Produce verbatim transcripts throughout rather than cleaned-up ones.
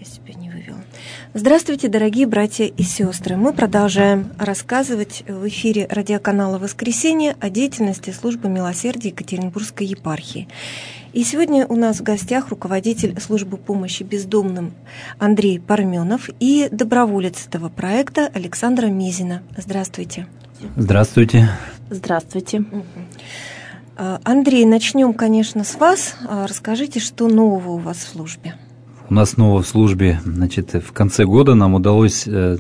я себя не вывела. Здравствуйте, дорогие братья и сестры. Мы продолжаем рассказывать в эфире радиоканала «Воскресенье» о деятельности службы милосердия Екатеринбургской епархии. И сегодня у нас в гостях руководитель службы помощи бездомным Андрей Парменов и доброволец этого проекта Александра Мезина. Здравствуйте. Здравствуйте. Здравствуйте. Андрей, начнем, конечно, с вас. Расскажите, что нового у вас в службе? У нас нового в службе, значит, в конце года нам удалось э,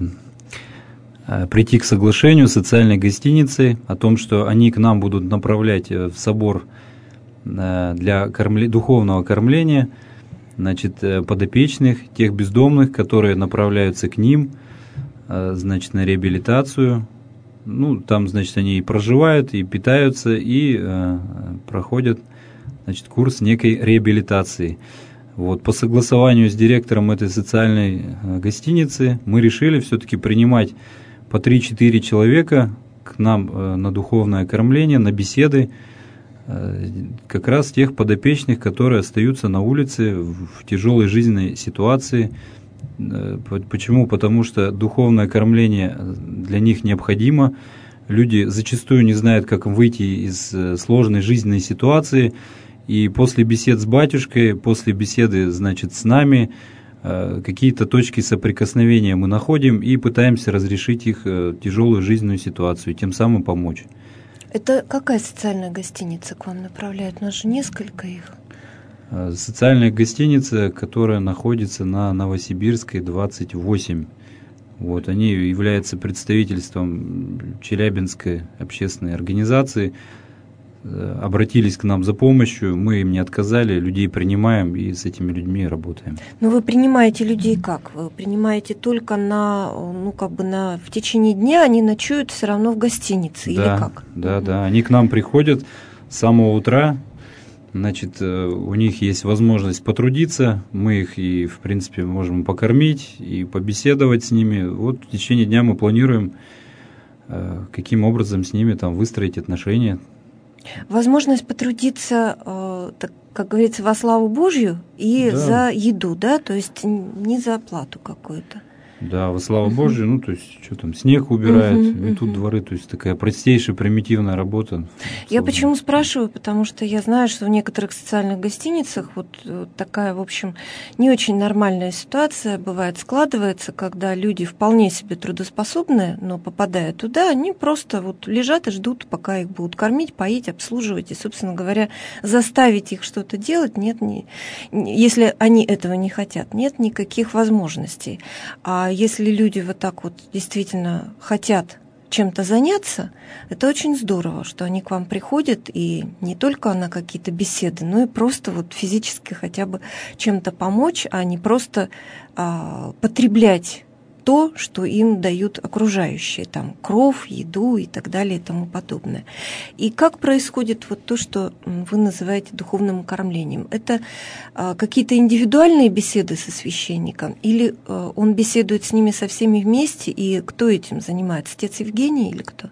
э, прийти к соглашению с социальной гостиницей о том, что они к нам будут направлять в собор э, для кормле, духовного кормления, значит, подопечных, тех бездомных, которые направляются к ним, э, значит, на реабилитацию. Ну, там, значит, они и проживают, и питаются, и э, проходят, значит, курс некой реабилитации. Вот, по согласованию с директором этой социальной э, гостиницы мы решили все-таки принимать по три-четыре человека к нам э, на духовное кормление, на беседы, э, как раз тех подопечных, которые остаются на улице в, в тяжелой жизненной ситуации. Почему? Потому что духовное кормление для них необходимо. Люди зачастую не знают, как выйти из сложной жизненной ситуации. И после бесед с батюшкой, после беседы, значит, с нами, какие-то точки соприкосновения мы находим и пытаемся разрешить их тяжелую жизненную ситуацию, тем самым помочь. Это какая социальная гостиница к вам направляет? У нас же несколько их. Социальная гостиница, которая находится на Новосибирской, двадцать восемь. Вот, они являются представительством Челябинской общественной организации. Обратились к нам за помощью, мы им не отказали, людей принимаем и с этими людьми работаем. Но вы принимаете людей как? Вы принимаете только на, ну, как бы на, в течение дня, они ночуют все равно в гостинице, да, или как? Да, угу. да, они к нам приходят с самого утра. Значит, у них есть возможность потрудиться, мы их и, в принципе, можем покормить и побеседовать с ними. Вот в течение дня мы планируем, каким образом с ними там выстроить отношения. Возможность потрудиться, как говорится, во славу Божью и да. за еду, да, то есть не за оплату какую-то. Да, во славу uh-huh. Божию, ну, то есть, что там, снег убирают, uh-huh, метут uh-huh. дворы, то есть, такая простейшая, примитивная работа. Я почему спрашиваю, потому что я знаю, что в некоторых социальных гостиницах вот такая, в общем, не очень нормальная ситуация бывает, складывается, когда люди вполне себе трудоспособные, но попадая туда, они просто вот лежат и ждут, пока их будут кормить, поить, обслуживать, и, собственно говоря, заставить их что-то делать, нет, не, если они этого не хотят, нет никаких возможностей. А если люди вот так вот действительно хотят чем-то заняться, это очень здорово, что они к вам приходят и не только на какие-то беседы, но и просто вот физически хотя бы чем-то помочь, а не просто а, потреблять то, что им дают окружающие, там, кров, еду и так далее и тому подобное. И как происходит вот то, что вы называете духовным кормлением? Это а, какие-то индивидуальные беседы со священником или а, он беседует с ними со всеми вместе, и кто этим занимается? Отец Евгений или кто?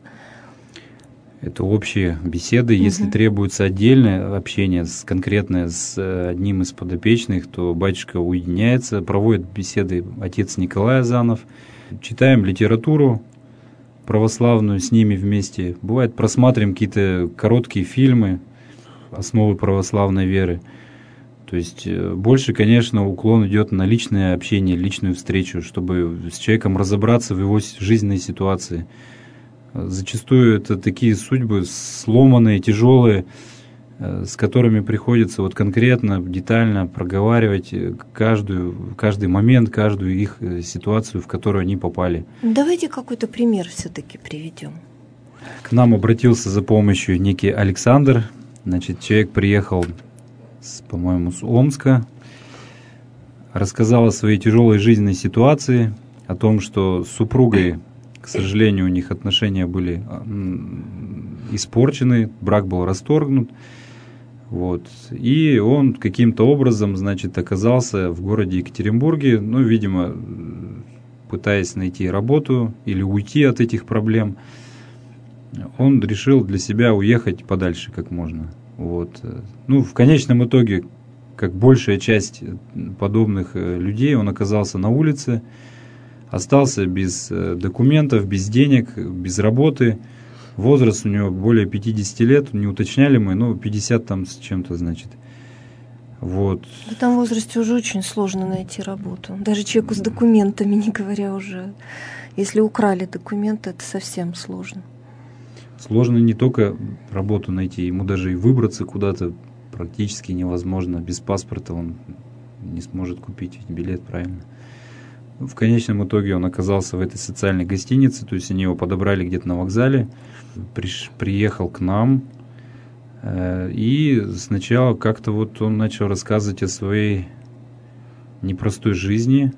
Это общие беседы. Угу. Если требуется отдельное общение с, конкретное с одним из подопечных, то батюшка уединяется, проводит беседы отец Николай Азанов. Читаем литературу православную с ними вместе. Бывает, просматриваем какие-то короткие фильмы, основы православной веры. То есть больше, конечно, уклон идет на личное общение, личную встречу, чтобы с человеком разобраться в его жизненной ситуации. Зачастую это такие судьбы сломанные, тяжелые, с которыми приходится вот конкретно, детально проговаривать каждую, каждый момент, каждую их ситуацию, в которую они попали. Давайте какой-то пример все-таки приведем. К нам обратился за помощью некий Александр. Значит, человек приехал, с, по-моему, с Омска, рассказал о своей тяжелой жизненной ситуации, о том, что с супругой, к сожалению, у них отношения были испорчены, брак был расторгнут. Вот. И он каким-то образом, значит, оказался в городе Екатеринбурге, ну, видимо, пытаясь найти работу или уйти от этих проблем. Он решил для себя уехать подальше как можно. Вот. Ну, в конечном итоге, как большая часть подобных людей, он оказался на улице, остался без документов, без денег, без работы. Возраст у него более пятидесяти лет, не уточняли мы, но пятьдесят там с чем-то, значит. Вот. В этом возрасте уже очень сложно найти работу. Даже человеку с документами, не говоря уже. Если украли документы, это совсем сложно. Сложно не только работу найти, ему даже и выбраться куда-то практически невозможно. Без паспорта он не сможет купить билет, правильно. В конечном итоге он оказался в этой социальной гостинице, то есть они его подобрали где-то на вокзале, приш, приехал к нам, э, и сначала как-то вот он начал рассказывать о своей непростой жизни.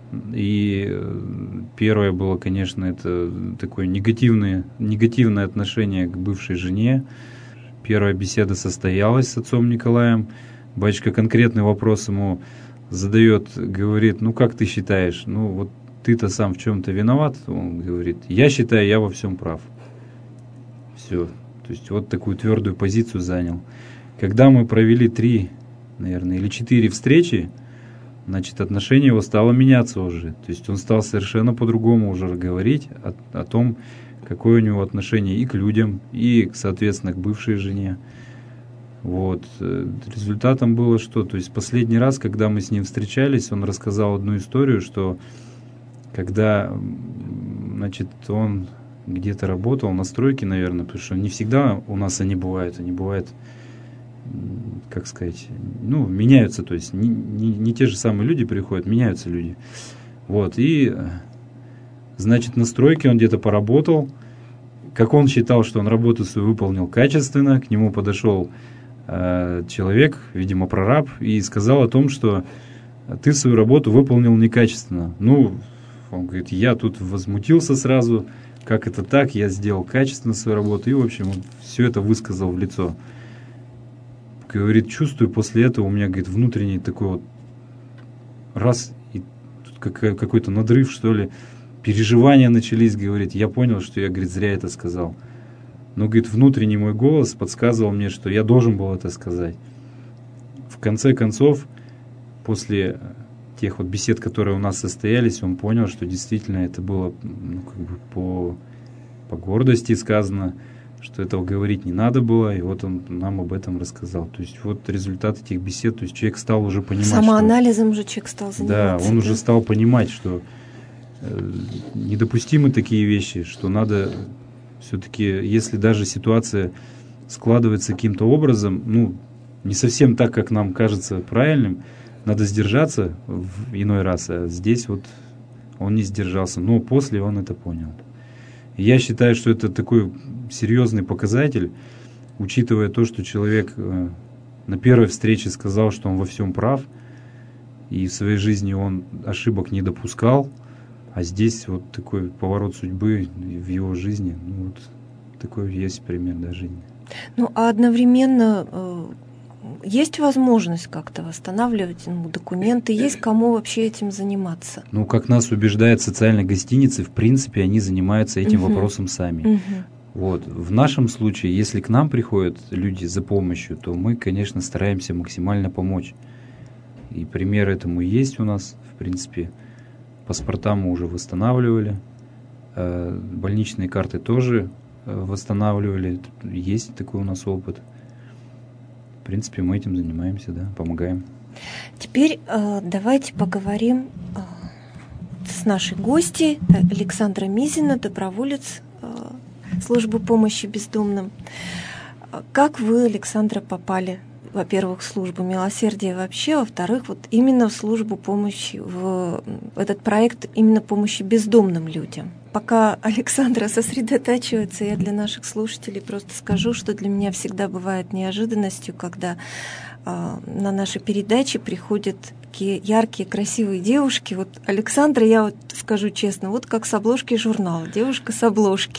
И первое было, конечно, это такое негативное, негативное отношение к бывшей жене. Первая беседа состоялась с отцом Николаем. Батюшка конкретный вопрос ему задает, говорит: ну как ты считаешь, ну вот ты-то сам в чем-то виноват? Он говорит: я считаю, я во всем прав. Все. То есть вот такую твердую позицию занял. Когда мы провели три, наверное, или четыре встречи, значит, отношение его стало меняться уже. То есть он стал совершенно по-другому уже говорить о, о том, какое у него отношение и к людям, и, соответственно, к бывшей жене. Вот. Результатом было что? То есть последний раз, когда мы с ним встречались, он рассказал одну историю, что когда, значит, он где-то работал на стройке, наверное, потому что не всегда у нас они бывают, они бывают, как сказать, ну, меняются, то есть не, не, не те же самые люди приходят, меняются люди. Вот, и, значит, на стройке он где-то поработал, как он считал, что он работу свою выполнил качественно, к нему подошел э, человек, видимо, прораб, и сказал о том, что ты свою работу выполнил некачественно. Ну, он говорит, я тут возмутился сразу, как это так, я сделал качественно свою работу, и, в общем, он все это высказал в лицо. Говорит, чувствую, после этого у меня, говорит, внутренний такой вот раз, и тут какой-то надрыв, что ли, переживания начались, говорит, я понял, что я, говорит, зря это сказал. Но, говорит, внутренний мой голос подсказывал мне, что я должен был это сказать. В конце концов, после тех вот бесед, которые у нас состоялись, он понял, что действительно это было, ну, как бы по, по гордости сказано, что этого говорить не надо было, и вот он нам об этом рассказал. То есть вот результат этих бесед, то есть человек стал уже понимать, самоанализом что, же человек стал заниматься. Да, он да? уже стал понимать, что э, недопустимы такие вещи, что надо все-таки, если даже ситуация складывается каким-то образом, ну, не совсем так, как нам кажется правильным, надо сдержаться в иной раз, а здесь вот он не сдержался, но после он это понял. И я считаю, что это такой серьезный показатель, учитывая то, что человек э, на первой встрече сказал, что он во всем прав, и в своей жизни он ошибок не допускал, а здесь вот такой поворот судьбы в его жизни, ну вот такой есть пример, да, жизни. Ну, а одновременно э, есть возможность как-то восстанавливать ну, документы, есть кому вообще этим заниматься? Ну, как нас убеждает социальная гостиница, в принципе, они занимаются этим угу. вопросом сами. Угу. Вот. В нашем случае, если к нам приходят люди за помощью, то мы, конечно, стараемся максимально помочь. И пример этому есть у нас, в принципе. Паспорта мы уже восстанавливали, больничные карты тоже восстанавливали. Есть такой у нас опыт. В принципе, мы этим занимаемся, да, помогаем. Теперь э, давайте поговорим э, с нашей гостьей Александра Мизина, доброволец э, службы помощи бездомным. Как вы, Александра, попали, во-первых, в службу милосердия вообще, во-вторых, вот именно в службу помощи, в этот проект именно помощи бездомным людям? Пока Александра сосредотачивается, я для наших слушателей просто скажу, что для меня всегда бывает неожиданностью, когда э, на наши передачи приходят такие яркие, красивые девушки. Вот Александра, я вот скажу честно, вот как с обложки журнала, девушка с обложки.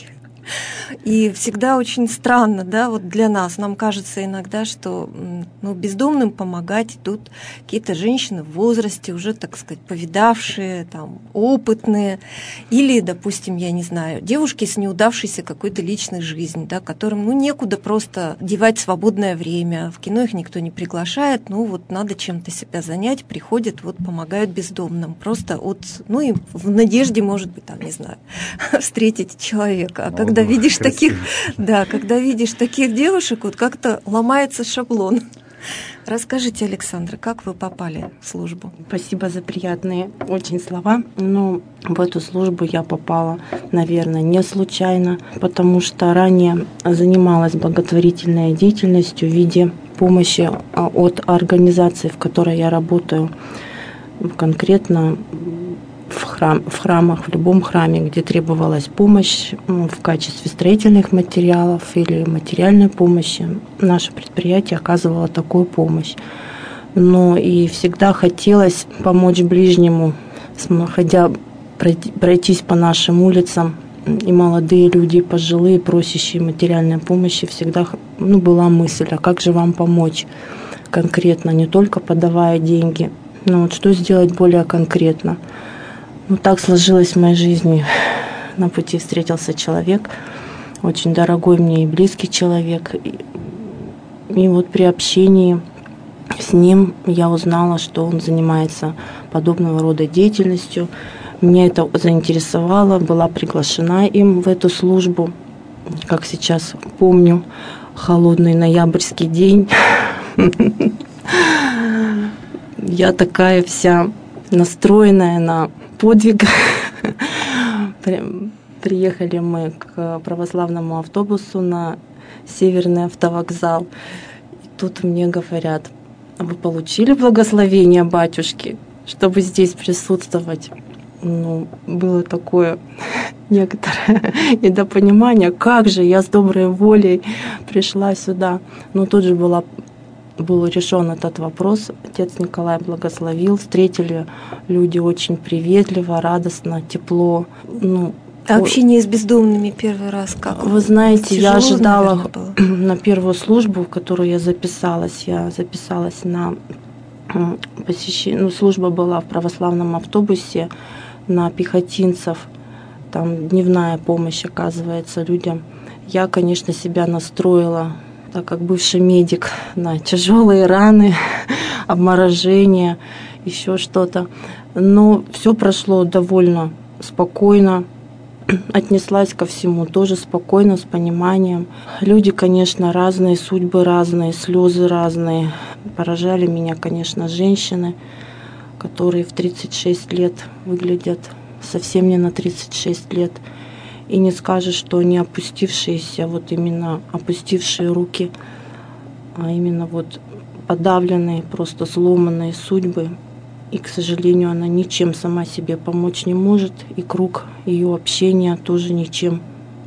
И всегда очень странно, да, вот для нас. Нам кажется иногда, что ну, бездомным помогать идут какие-то женщины в возрасте, уже, так сказать, повидавшие, там, опытные. Или, допустим, я не знаю, девушки с неудавшейся какой-то личной жизнью, да, которым ну, некуда просто девать свободное время. В кино их никто не приглашает, ну вот надо чем-то себя занять, приходят, вот помогают бездомным. Просто от, ну и в надежде, может быть, там, не знаю, встретить человека. А Молодого, когда видишь красиво. таких, да, когда видишь таких девушек, вот как-то ломается шаблон. Расскажите, Александра, как вы попали в службу? Спасибо за приятные очень слова. Ну, в эту службу я попала, наверное, не случайно, потому что ранее занималась благотворительной деятельностью в виде помощи от организации, в которой я работаю, конкретно в, храм, в храмах, в любом храме, где требовалась помощь в качестве строительных материалов или материальной помощи. Наше предприятие оказывало такую помощь. Но и всегда хотелось помочь ближнему, ходя, пройтись по нашим улицам. И молодые люди, и пожилые, просящие материальной помощи, всегда ну, была мысль, а как же вам помочь конкретно, не только подавая деньги, но вот что сделать более конкретно. Ну, так сложилось в моей жизни. На пути встретился человек, очень дорогой мне и близкий человек. И, и вот при общении с ним я узнала, что он занимается подобного рода деятельностью. Меня это заинтересовало, была приглашена им в эту службу. Как сейчас помню, холодный ноябрьский день. Я такая вся настроенная на подвиг. Приехали мы к православному автобусу на Северный автовокзал. И тут мне говорят: вы получили благословение батюшки, чтобы здесь присутствовать? Ну, было такое некоторое недопонимание, как же я с доброй волей пришла сюда. Но тут же была, был решен этот вопрос. Отец Николай благословил, встретили люди очень приветливо, радостно, тепло. Ну, а общение с бездомными первый раз как? Вы знаете, Тяжело, я ожидала наверное, на первую службу, в которую я записалась. Я записалась на посещение, ну, служба была в православном автобусе на пехотинцев. Там дневная помощь оказывается людям. Я, конечно, себя настроила, так как бывший медик, на тяжелые раны, обморожение, еще что-то. Но все прошло довольно спокойно. Отнеслась ко всему тоже спокойно, с пониманием. Люди, конечно, разные, судьбы разные, слезы разные. Поражали меня, конечно, женщины, которые в тридцать шесть лет выглядят совсем не на тридцать шесть лет. И не скажешь, что они опустившиеся, вот именно опустившие руки, а именно вот подавленные, просто сломанные судьбы. И, к сожалению, она ничем сама себе помочь не может, и круг ее общения тоже ничем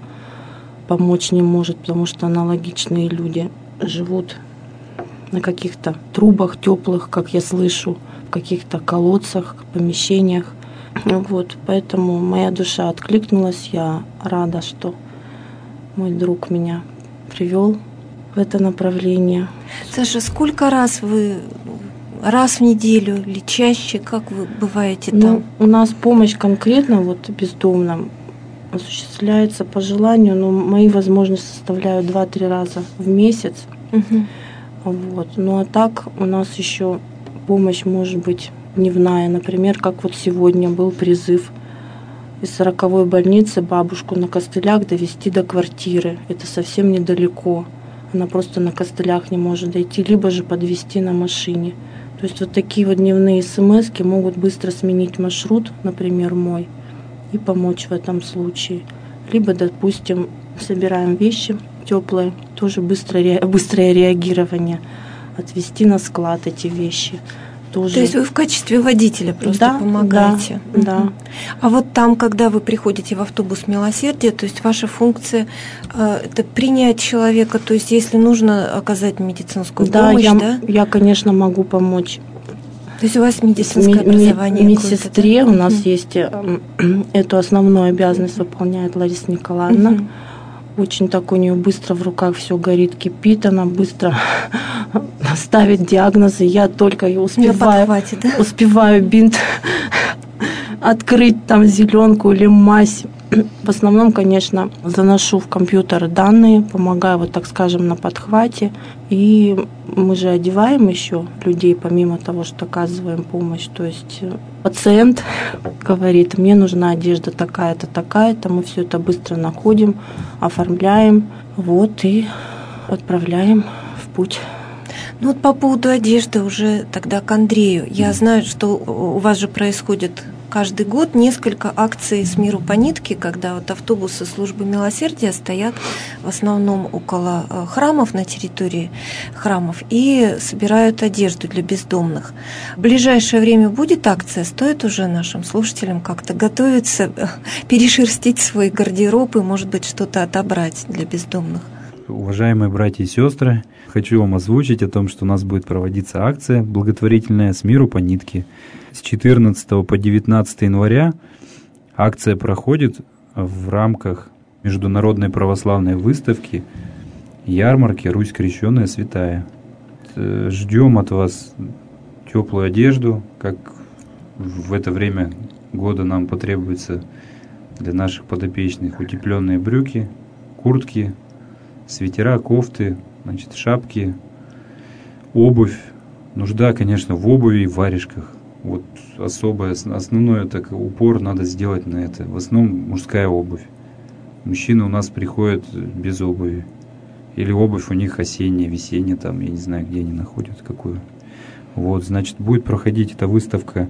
помочь не может, потому что аналогичные люди живут на каких-то трубах теплых, как я слышу, в каких-то колодцах, помещениях. Вот, поэтому моя душа откликнулась. Я рада, что мой друг меня привел в это направление. Саша, сколько раз вы, раз в неделю или чаще, как вы бываете там? Ну, у нас помощь конкретно вот бездомным осуществляется по желанию, но мои возможности составляют два-три раза в месяц. Угу. Вот. Ну а так у нас еще помощь может быть дневная. Например, как вот сегодня был призыв из сороковой больницы бабушку на костылях довести до квартиры. Это совсем недалеко. Она просто на костылях не может дойти, либо же подвезти на машине. То есть вот такие вот дневные смски могут быстро сменить маршрут, например, мой, и помочь в этом случае. Либо, допустим, собираем вещи теплые, тоже быстрое, быстрое реагирование, отвезти на склад эти вещи. Тоже. То есть вы в качестве водителя просто да, помогаете? Да, да. А вот там, когда вы приходите в автобус милосердия, то есть ваша функция э, это принять человека, то есть если нужно оказать медицинскую да, помощь, я, да? я, конечно, могу помочь. То есть у вас медицинское Ми- образование? Медсестре да? у нас угу. есть, эту основную обязанность выполняет Лариса Николаевна. Угу. Очень так у нее быстро в руках все горит, кипит, она быстро ставит диагнозы. Я только ее успеваю, подхвате, да? успеваю бинт открыть, там зеленку или мазь. В основном, конечно, заношу в компьютер данные, помогаю, вот так скажем, на подхвате. И мы же одеваем еще людей, помимо того, что оказываем помощь. То есть пациент говорит, мне нужна одежда такая-то, такая-то. Мы все это быстро находим, оформляем, вот, и отправляем в путь. Ну вот по поводу одежды уже тогда к Андрею. Я знаю, что у вас же происходит каждый год несколько акций «С миру по нитке», когда вот автобусы службы милосердия стоят в основном около храмов, на территории храмов, и собирают одежду для бездомных. В ближайшее время будет акция? Стоит уже нашим слушателям как-то готовиться, перешерстить свой гардероб и, может быть, что-то отобрать для бездомных? Уважаемые братья и сестры, хочу вам озвучить о том, что у нас будет проводиться акция благотворительная «С миру по нитке». С четырнадцатого по девятнадцатое января акция проходит в рамках международной православной выставки ярмарки «Русь крещенная святая». Ждем от вас теплую одежду, как в это время года нам потребуется для наших подопечных утепленные брюки, куртки, свитера, кофты, значит, шапки, обувь. Нужда, конечно, в обуви и в варежках. Вот особое, основной так, упор надо сделать на это. В основном мужская обувь. Мужчины у нас приходят без обуви. Или обувь у них осенняя, весенняя, там, я не знаю, где они находят, какую. Вот, значит, будет проходить эта выставка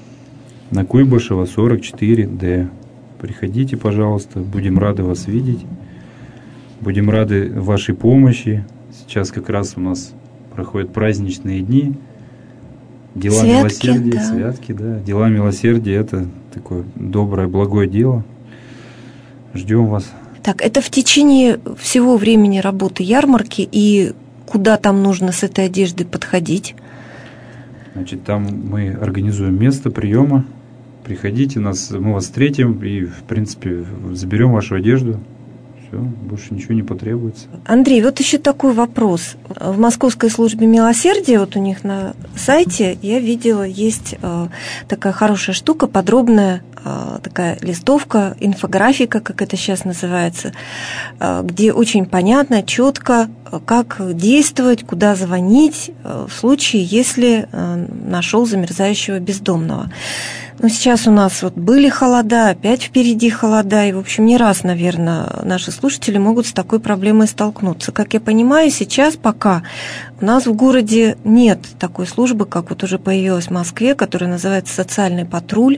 на Куйбышева, сорок четыре дэ. Приходите, пожалуйста, будем рады вас видеть. Будем рады вашей помощи. Сейчас как раз у нас проходят праздничные дни. Дела святки, милосердия, да. святки, да. Дела милосердия – это такое доброе, благое дело. Ждем вас. Так, это в течение всего времени работы ярмарки, и куда там нужно с этой одеждой подходить? Значит, там мы организуем место приема. Приходите, нас, мы вас встретим и, в принципе, заберем вашу одежду. Все, больше ничего не потребуется. Андрей, вот еще такой вопрос. В Московской службе милосердия, вот у них на сайте, я видела, есть э, такая хорошая штука, подробная э, такая листовка, инфографика, как это сейчас называется, э, где очень понятно, четко, как действовать, куда звонить э, в случае, если э, нашел замерзающего бездомного. Но сейчас у нас вот были холода, опять впереди холода, и, в общем, не раз, наверное, наши слушатели могут с такой проблемой столкнуться. Как я понимаю, сейчас пока у нас в городе нет такой службы, как вот уже появилась в Москве, которая называется «Социальный патруль».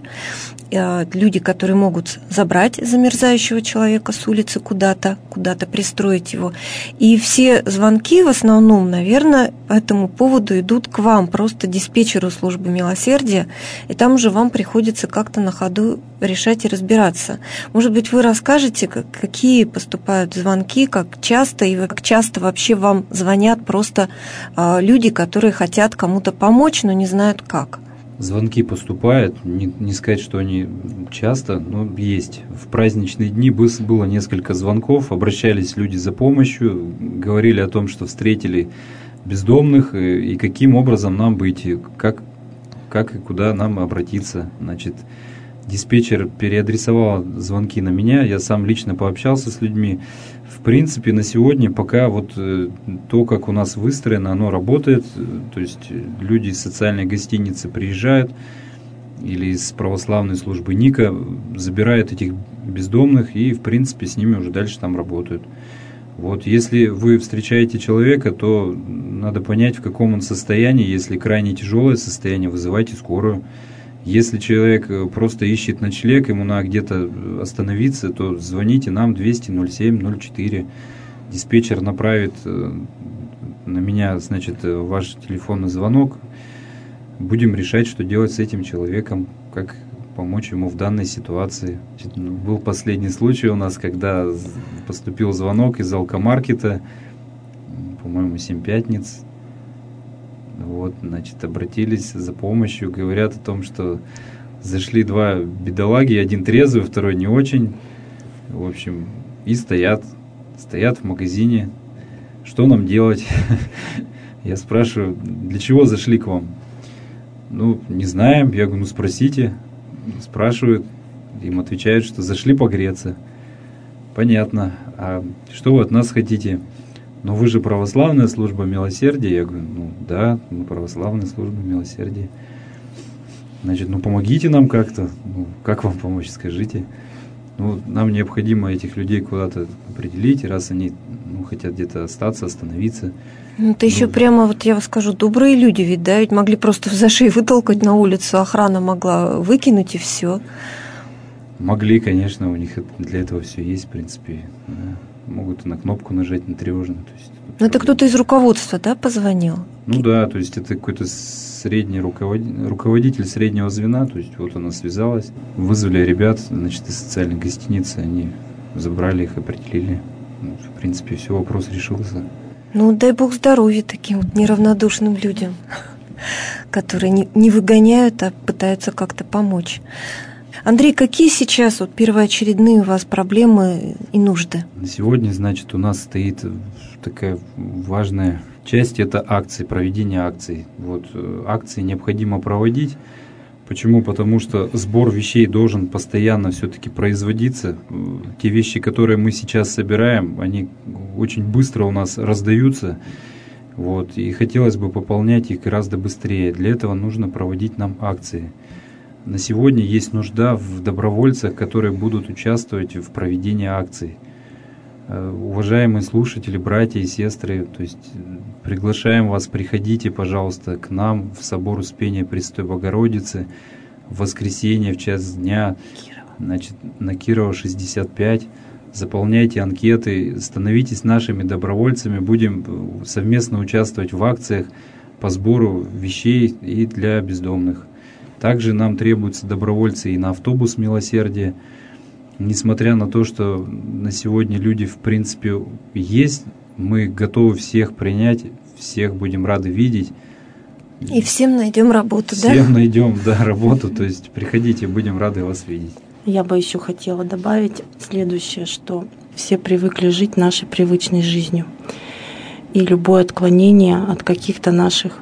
Люди, которые могут забрать замерзающего человека с улицы куда-то, куда-то пристроить его. И все звонки в основном, наверное, по этому поводу идут к вам, просто диспетчеру службы милосердия, и там уже вам приходится как-то на ходу решать и разбираться. Может быть, вы расскажете, какие поступают звонки, как часто, и как часто вообще вам звонят просто люди, которые хотят кому-то помочь, но не знают как? Звонки поступают, не, не сказать, что они часто, но есть. В праздничные дни было несколько звонков, обращались люди за помощью, говорили о том, что встретили бездомных и, и каким образом нам быть, как, как и куда нам обратиться. Значит, диспетчер переадресовал звонки на меня, я сам лично пообщался с людьми. В принципе, на сегодня пока вот то, как у нас выстроено, оно работает. То есть люди из социальной гостиницы приезжают или из православной службы НИКа, забирают этих бездомных и, в принципе, с ними уже дальше там работают. Вот, если вы встречаете человека, то надо понять, в каком он состоянии. Если крайне тяжелое состояние, вызывайте скорую. Если человек просто ищет ночлег, ему надо где-то остановиться, то звоните нам двести ноль семь ноль четыре. Диспетчер направит на меня, значит, ваш телефонный звонок. Будем решать, что делать с этим человеком, как помочь ему в данной ситуации. Значит, был последний случай у нас, когда поступил звонок из алкомаркета, по-моему, семь пятниц. Вот, значит, обратились за помощью, говорят о том, что зашли два бедолаги, один трезвый, второй не очень, в общем, и стоят стоят в магазине. Что нам делать? Я спрашиваю, для чего зашли к вам? Ну, не знаем. Я говорю, ну спросите. Спрашивают, им отвечают, что зашли погреться. Понятно. А что вы от нас хотите? Ну, вы же православная служба милосердия. Я говорю, ну да, мы православная служба милосердия. Значит, ну помогите нам как-то. Ну, как вам помочь, скажите. Ну, нам необходимо этих людей куда-то определить, раз они ну, хотят где-то остаться, остановиться. Ну, это еще ну, прямо, вот я вам скажу, добрые люди ведь, да, ведь могли просто за шею вытолкать на улицу, охрана могла выкинуть и все. Могли, конечно, у них для этого все есть, в принципе. Да. Могут на кнопку нажать, на тревожную. То есть, ну, это кто-то из руководства, да, позвонил? Ну да, то есть это какой-то средний руководитель, руководитель среднего звена, то есть вот она связалась, вызвали ребят, значит, из социальной гостиницы, они забрали их, определили. Ну, в принципе, все, вопрос решился. Ну, дай бог здоровья таким вот неравнодушным людям, которые не, не выгоняют, а пытаются как-то помочь. Андрей, какие сейчас вот первоочередные у вас проблемы и нужды? На сегодня, значит, у нас стоит такая важная часть – это акции, проведение акций. Вот, акции необходимо проводить. Почему? Потому что сбор вещей должен постоянно все-таки производиться. Те вещи, которые мы сейчас собираем, они очень быстро у нас раздаются. Вот, и хотелось бы пополнять их гораздо быстрее. Для этого нужно проводить нам акции. На сегодня есть нужда в добровольцах, которые будут участвовать в проведении акций. Уважаемые слушатели, братья и сестры, то есть приглашаем вас, приходите, пожалуйста, к нам в собор Успения Пресвятой Богородицы в воскресенье в час дня, значит, на Кирова шестьдесят пять. Заполняйте анкеты, становитесь нашими добровольцами, будем совместно участвовать в акциях по сбору вещей и для бездомных. Также нам требуются добровольцы и на автобус милосердия. Несмотря на то, что на сегодня люди в принципе есть, мы готовы всех принять, всех будем рады видеть. И всем найдем работу, всем да? Всем найдем, да, работу, то есть приходите, будем рады вас видеть. Я бы еще хотела добавить следующее, что все привыкли жить нашей привычной жизнью. И любое отклонение от каких-то наших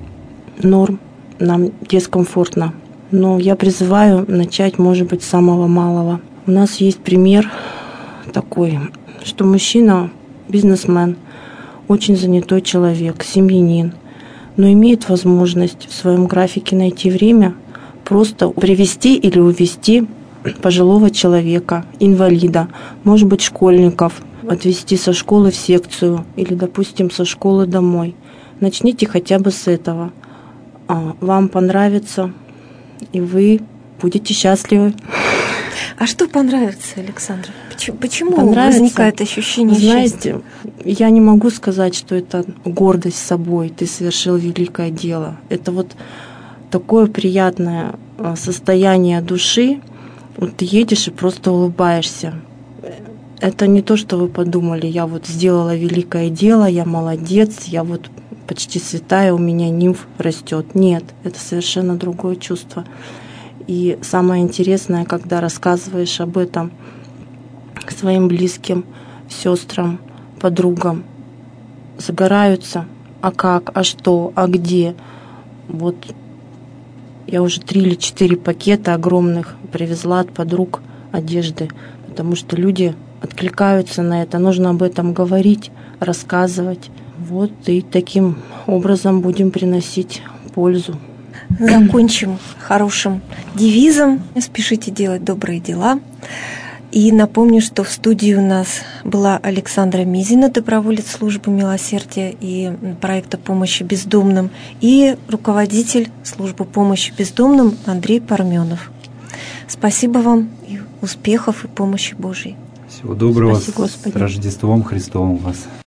норм нам дискомфортно. Но я призываю начать, может быть, с самого малого. У нас есть пример такой, что мужчина, бизнесмен, очень занятой человек, семьянин, но имеет возможность в своем графике найти время просто привезти или увезти пожилого человека, инвалида, может быть, школьников, отвезти со школы в секцию или, допустим, со школы домой. Начните хотя бы с этого. Вам понравится, и вы будете счастливы. А что понравится, Александра? Почему, почему возникает ощущение Знаете, счастья? Я не могу сказать, что это гордость собой, ты совершил великое дело. Это вот такое приятное состояние души. Вот ты едешь и просто улыбаешься. Это не то, что вы подумали, я вот сделала великое дело, я молодец, я вот почти святая, у меня нимф растет. Нет, это совершенно другое чувство. И самое интересное, когда рассказываешь об этом своим близким, сестрам, подругам, загораются. А как, а что, а где? Вот я уже три или четыре пакета огромных привезла от подруг одежды, потому что люди откликаются на это. Нужно об этом говорить, рассказывать. Вот и таким образом будем приносить пользу. Закончим хорошим девизом. Спешите делать добрые дела. И напомню, что в студии у нас была Александра Мизина, доброволец службы милосердия и проекта помощи бездомным, и руководитель службы помощи бездомным Андрей Парменов. Спасибо вам и успехов и помощи Божьей. Всего доброго. Спасибо, Господи. С Рождеством Христовым вас.